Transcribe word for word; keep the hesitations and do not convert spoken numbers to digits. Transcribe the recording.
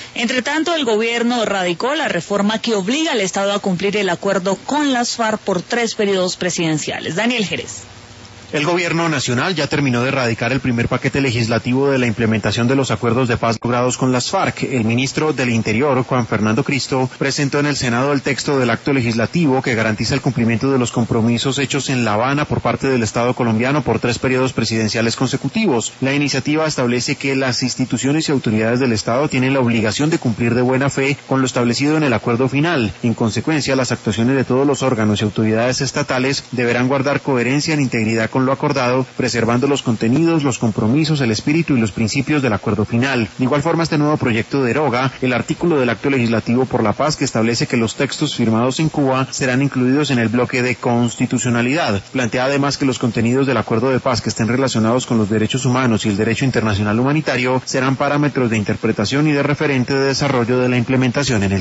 Entre tanto, el gobierno radicó la reforma que obliga al Estado a cumplir el acuerdo con las FARC por tres periodos presidenciales. Daniel Jerez. El gobierno nacional ya terminó de erradicar el primer paquete legislativo de la implementación de los acuerdos de paz logrados con las FARC. El ministro del Interior, Juan Fernando Cristo, presentó en el Senado el texto del acto legislativo que garantiza el cumplimiento de los compromisos hechos en La Habana por parte del Estado colombiano por tres periodos presidenciales consecutivos. La iniciativa establece que las instituciones y autoridades del Estado tienen la obligación de cumplir de buena fe con lo establecido en el acuerdo final. En consecuencia, las actuaciones de todos los órganos y autoridades estatales deberán guardar coherencia e integridad con lo acordado, preservando los contenidos, los compromisos, el espíritu y los principios del acuerdo final. De igual forma, este nuevo proyecto deroga el artículo del Acto Legislativo por la Paz que establece que los textos firmados en Cuba serán incluidos en el bloque de constitucionalidad. Plantea además que los contenidos del acuerdo de paz que estén relacionados con los derechos humanos y el derecho internacional humanitario serán parámetros de interpretación y de referente de desarrollo de la implementación en el